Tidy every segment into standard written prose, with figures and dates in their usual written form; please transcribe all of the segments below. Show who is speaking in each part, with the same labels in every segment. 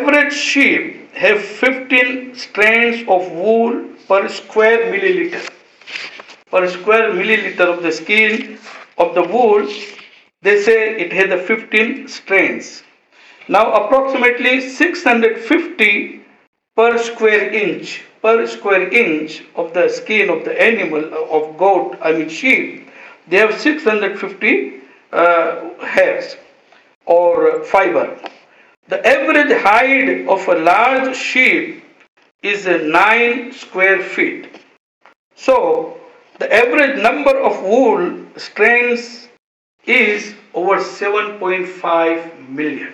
Speaker 1: average sheep have 15 strands of wool per square milliliter. Per square milliliter of the skin of the wool, they say it has the 15 strands. Now approximately 650 per square inch of the skin of the animal of goat, I mean sheep, they have 650 hairs or fiber. The average height of a large sheep is 9 square feet. So, the average number of wool strands is over 7.5 million.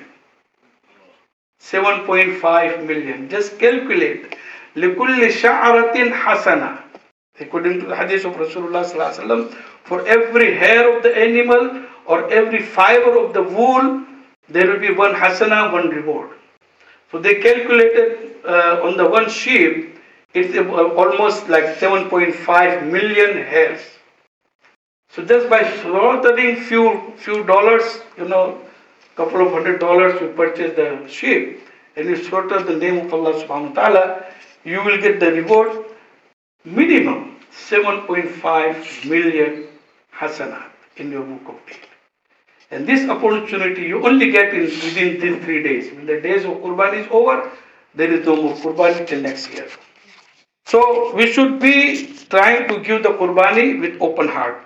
Speaker 1: 7.5 million. Just calculate. لِكُلِّ شَعْرَةٍ حَسَنَةٍ. According to the hadith of Rasulullah, for every hair of the animal or every fiber of the wool, there will be one hasana, one reward. So they calculated on the one sheep, it's almost like 7.5 million hairs. So just by slaughtering few dollars, couple of $100, you purchase the sheep and you slaughter the name of Allah subhanahu wa ta'ala, you will get the reward minimum 7.5 million hasanat in your book of deed. And this opportunity you only get within these 3 days. When the days of Qurbani is over, there is no more Qurbani till next year. So we should be trying to give the Qurbani with open heart.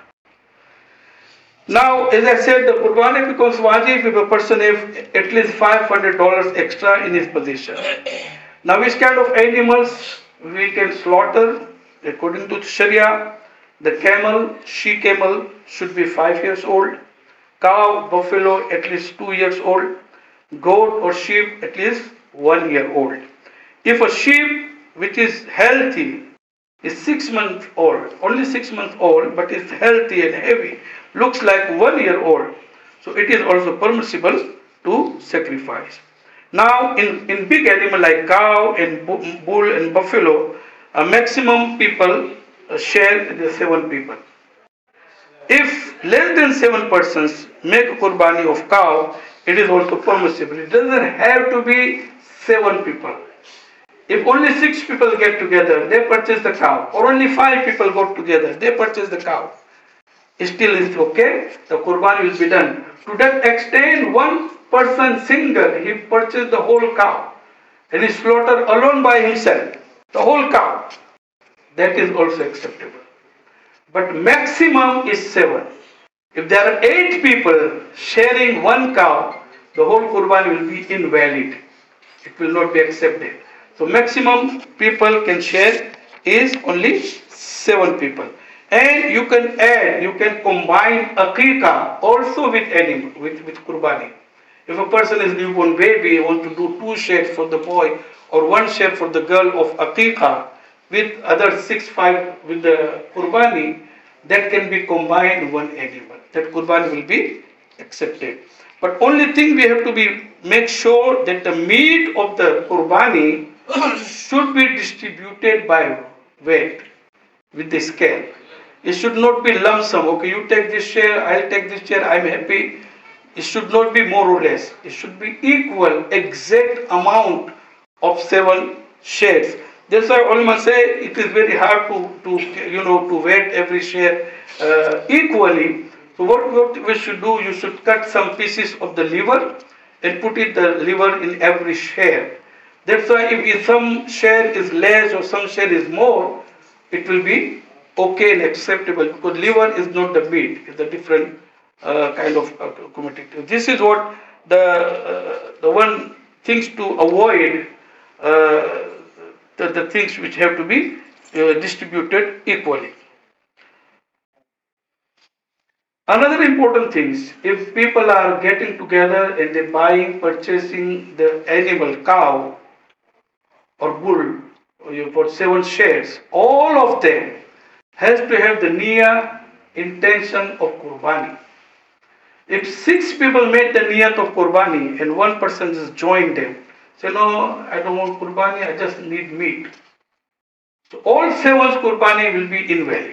Speaker 1: Now, as I said, the Qurbani becomes wajib if a person has at least $500 extra in his possession. Now, which kind of animals we can slaughter? According to Sharia, the camel, she-camel should be 5 years old. Cow, buffalo at least 2 years old. Goat or sheep at least 1 year old. If a sheep which is healthy is 6 months old, only 6 months old, but is healthy and heavy, looks like 1 year old, so it is also permissible to sacrifice. Now in big animal like cow and bull and buffalo, a maximum people share the 7 people. If less than 7 persons make a Qurbani of cow, it is also permissible. It doesn't have to be 7 people. If only 6 people get together, they purchase the cow. Or only 5 people got together, they purchase the cow. Still is okay, the Qurbani will be done. To that extent, one person single, he purchased the whole cow. And he slaughtered alone by himself, the whole cow. That is also acceptable. But maximum is 7. If there are 8 people sharing one cow, the whole Qurbani will be invalid. It will not be accepted. So maximum people can share is only 7 people. And you can add, you can combine aqiqah also with animal, with Qurbani. If a person is newborn baby, want to do 2 shares for the boy or 1 share for the girl of aqiqah, with other 6-5 with the Qurbani, that can be combined one animal. That Qurbani will be accepted. But only thing we have to make sure that the meat of the Qurbani should be distributed by weight with the scale. It should not be lump sum. Okay, you take this share, I'll take this share, I'm happy. It should not be more or less. It should be equal, exact amount of 7 shares. That's why ulama say it is very hard to weight every share equally. So what we should do, you should cut some pieces of the liver and put the liver in every share. That's why if some share is less or some share is more, it will be okay and acceptable, because liver is not the meat, it's a different kind of commodity. This is what the one things to avoid, the things which have to be distributed equally. Another important thing is, if people are getting together and they're purchasing the animal, cow or bull, for 7 shares, all of them has to have the niyyah, intention of Qurbani. If 6 people made the niyyat of Qurbani and 1 person just joined them, say, no, I don't want Qurbani, I just need meat. So all 7's Qurbani will be invalid.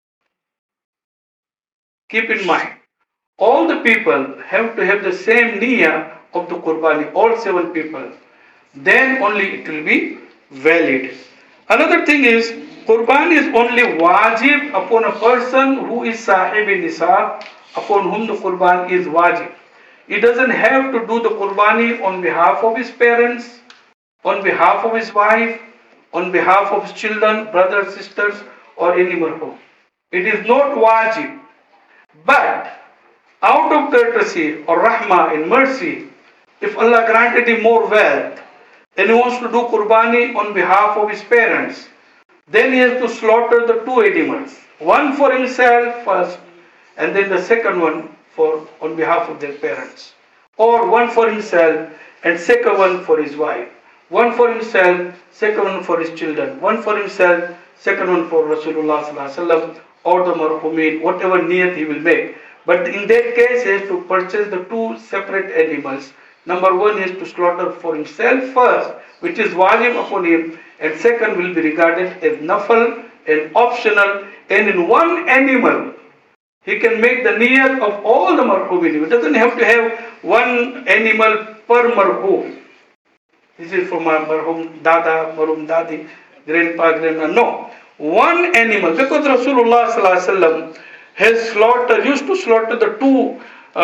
Speaker 1: Keep in mind, all the people have to have the same niyyah of the Qurbani, all 7 people. then only it will be valid. Another thing is, Qurban is only wajib upon a person who is sahib nisab, upon whom the Qurban is wajib. He doesn't have to do the Qurbani on behalf of his parents, on behalf of his wife, on behalf of his children, brothers, sisters, or any marhum. It is not wajib. But out of courtesy or rahmah and mercy, if Allah granted him more wealth and he wants to do Qurbani on behalf of his parents, then he has to slaughter the two animals. One for himself first, and then the second one for on behalf of their parents. Or one for himself and second one for his wife. One for himself, second one for his children. One for himself, second one for Rasulullah sallallahu alaihi wasallam or the marhumin, whatever niyat he will make. But in that case, he has to purchase the two separate animals. Number one is to slaughter for himself first, which is wajib upon him, and second will be regarded as nafal and optional. And in one animal, he can make the niyat of all the marhumin. He doesn't have to have one animal per marhum. This is for my marhum dada, marhum dadi, grandpa, grandma. No. One animal, because Rasulullah sallallahu alaihi wasallam has used to slaughter the two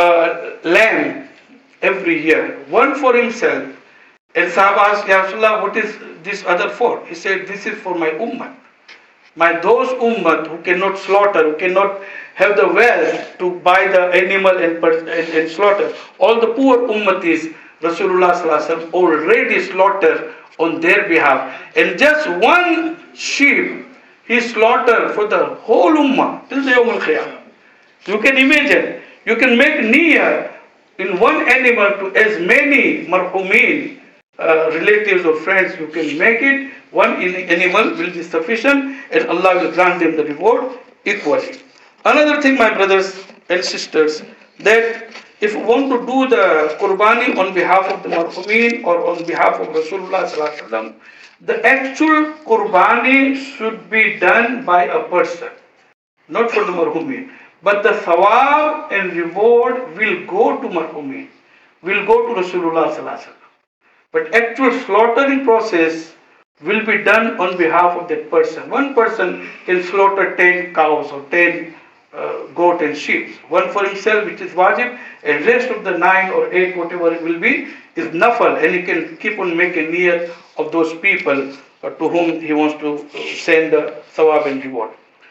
Speaker 1: lamb every year, one for himself. And Sahaba asked, Ya Rasulullah, what is this other for? He said, this is for my ummah. Those ummah who cannot slaughter, who cannot have the wealth to buy the animal and slaughter. All the poor ummatis, Rasulullah sallallahu alaihi wasallam already slaughtered on their behalf. And just one sheep, he slaughtered for the whole ummah till the Yawm al-Qiyamah. You can imagine, you can make niyyah in one animal to as many marhumin, relatives or friends, you can make it. One animal will be sufficient and Allah will grant them the reward equally. Another thing, my brothers and sisters, that if you want to do the Qurbani on behalf of the marhumin or on behalf of Rasulullah sallallahu alaihi wasallam, the actual Qurbani should be done by a person, not for the marhumin. But the thawab and reward will go to marhumin, will go to Rasulullah sallallahu alaihi wasallam. But actual slaughtering process will be done on behalf of that person. One person can slaughter 10 cows or 10 goat and sheep. One for himself, which is wajib, and rest of the 9 or 8, whatever it will be, is nafal, and he can keep on making niyat of those people to whom he wants to send the thawab and reward.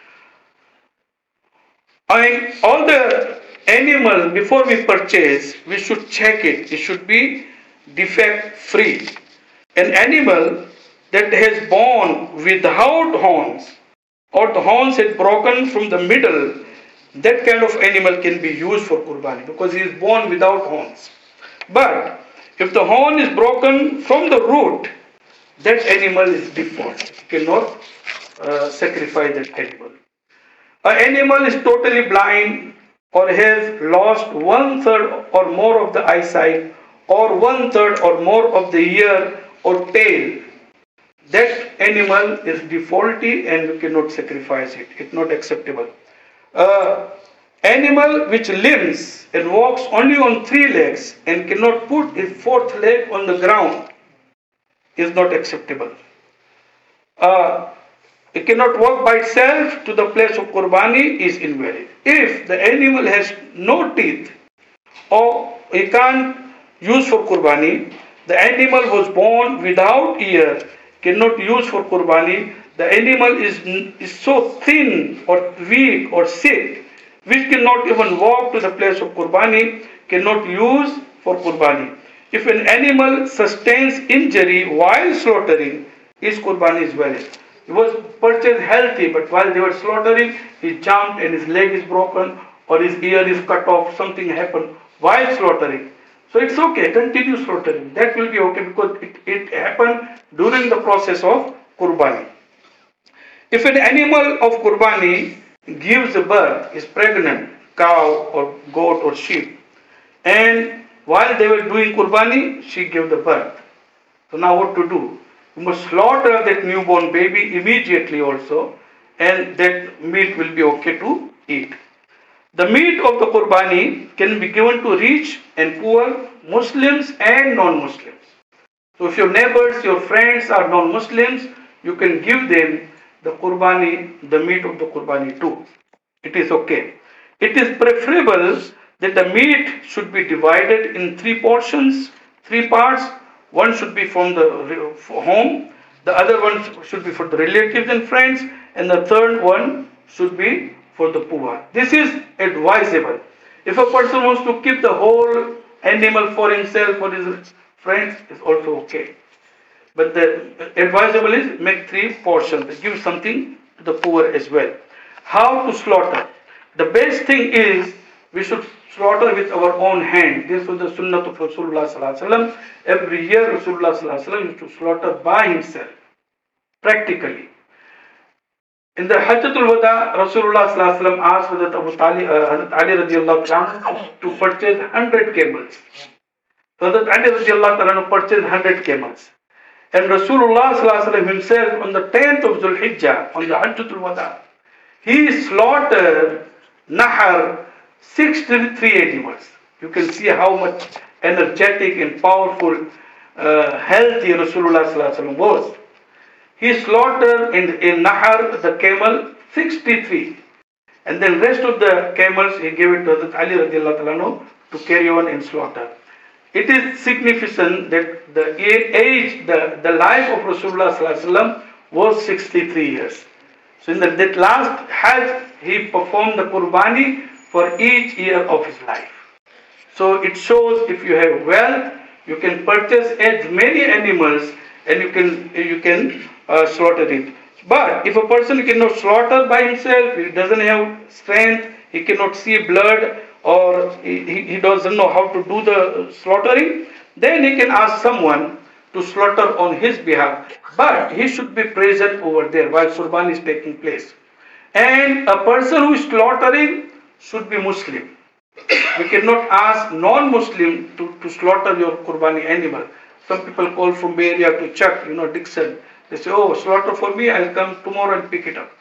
Speaker 1: And all the animal, before we purchase, we should check it. It should be defect free. An animal that has born without horns, or the horns had broken from the middle, that kind of animal can be used for Qurbani because he is born without horns. But if the horn is broken from the root, that animal is default. You cannot sacrifice that animal. An animal is totally blind or has lost 1/3 or more of the eyesight, or 1/3 or more of the ear or tail. That animal is defaulty and you cannot sacrifice it. It's not acceptable. Animal which limps and walks only on 3 legs and cannot put his 4th leg on the ground is not acceptable. It cannot walk by itself to the place of Qurbani is invalid. If the animal has no teeth or he can't use for Qurbani, the animal was born without ear, cannot use for Qurbani, the animal is so thin or weak or sick, which cannot even walk to the place of Qurbani, cannot use for Qurbani. If an animal sustains injury while slaughtering, his Qurbani is valid. He was purchased healthy, but while they were slaughtering, he jumped and his leg is broken or his ear is cut off, something happened while slaughtering. So it's okay, continue slaughtering. That will be okay because it happened during the process of Qurbani. If an animal of Qurbani gives birth, is pregnant, cow or goat or sheep, and while they were doing Qurbani, she gave the birth. So now what to do? You must slaughter that newborn baby immediately also, and that meat will be okay to eat. The meat of the Qurbani can be given to rich and poor, Muslims and non-Muslims. So if your neighbors, your friends are non-Muslims, you can give them the qurbani, the meat of the qurbani too. It is okay. It is preferable that the meat should be divided in three portions, three parts. One should be from the home, the other one should be for the relatives and friends, and the third one should be for the poor. This is advisable. If a person wants to keep the whole animal for himself, for his friends, it's also okay. But the advisable is make three portions, give something to the poor as well. How to slaughter? The best thing is we should slaughter with our own hand. This was the sunnah of Rasulullah sallallahu alaihi wasallam. Every year Rasulullah sallallahu alaihi wasallam used to slaughter by himself, practically. In the Hajjatul Wada, Rasulullah sallallahu alaihi wasallam asked Hazrat Abu Talib, Hazrat Ali radiallahu anhu to purchase 100 camels. So Hazrat Ali radiallahu anhu purchased 100 camels. And Rasulullah sallallahu alaihi wasallam himself on the 10th of Dhul Hijjah, on the Hajjatul Wada, he slaughtered Nahar 63 animals. You can see how much energetic and powerful, healthy Rasulullah sallallahu alaihi wasallam was. He slaughtered in Nahar the camel 63, and then rest of the camels he gave it to Hazrat Ali radiallahu anhu to carry on and slaughter. It is significant that the age, the life of Rasulullah sallallahu alaihi wasallam was 63 years. So in that last Hajj, he performed the Qurbani for each year of his life. So it shows if you have wealth, you can purchase as many animals and you can slaughter it. But if a person cannot slaughter by himself, he doesn't have strength, he cannot see blood, or he doesn't know how to do the slaughtering, then he can ask someone to slaughter on his behalf. But he should be present over there while Qurban is taking place. And a person who is slaughtering should be Muslim. We cannot ask non-Muslim to slaughter your Qurbani animal. Some people call from Bay Area to Chuck, Dixon. They say, oh, slaughter for me, I'll come tomorrow and pick it up.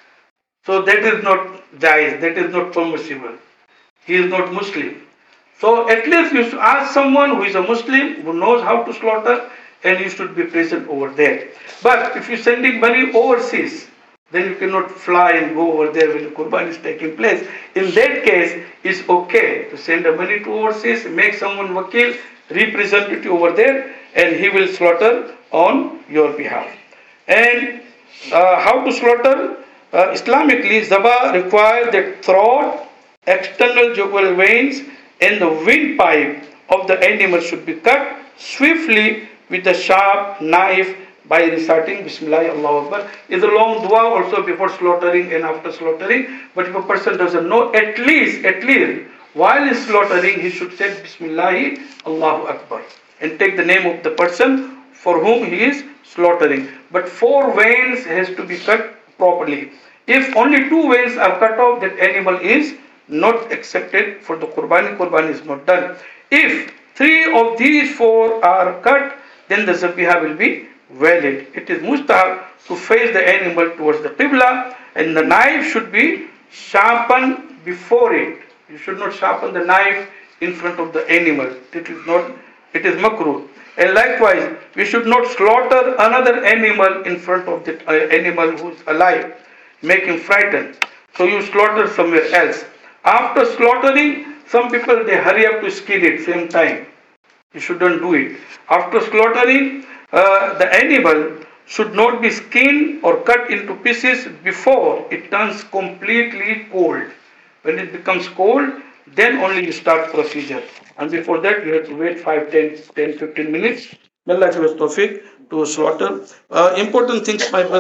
Speaker 1: So that is not jais, that is not permissible. He is not Muslim. So at least you should ask someone who is a Muslim, who knows how to slaughter, and you should be present over there. But if you're sending money overseas, then you cannot fly and go over there when the Qurban is taking place. In that case, it's okay to send the money to overseas, make someone wakil, representative over there, and he will slaughter on your behalf. And how to slaughter? Islamically, Zabah requires that throat, external jugular veins, and the windpipe of the animal should be cut swiftly with a sharp knife by reciting Bismillah Allahu Akbar. It's a long dua also before slaughtering and after slaughtering. But if a person doesn't know, at least while he's slaughtering, he should say Bismillah Allahu Akbar and take the name of the person for whom he is slaughtering. But 4 veins has to be cut properly. If only 2 veins are cut off, that animal is not accepted for the Qurbani. Qurbani is not done. If 3 of these 4 are cut, then the Zabiha will be valid. It is mustahab to face the animal towards the Qibla, and the knife should be sharpened before it. You should not sharpen the knife in front of the animal. It is makruh. And likewise, we should not slaughter another animal in front of the animal who is alive, make him frightened. So you slaughter somewhere else. After slaughtering, some people they hurry up to skin it same time. You shouldn't do it. After slaughtering, the animal should not be skinned or cut into pieces before it turns completely cold. When it becomes cold, then only you start procedure. And before that, you have to wait 5, 10, 15 minutes. May Allah give us tawfiq to slaughter. Important things, my brother.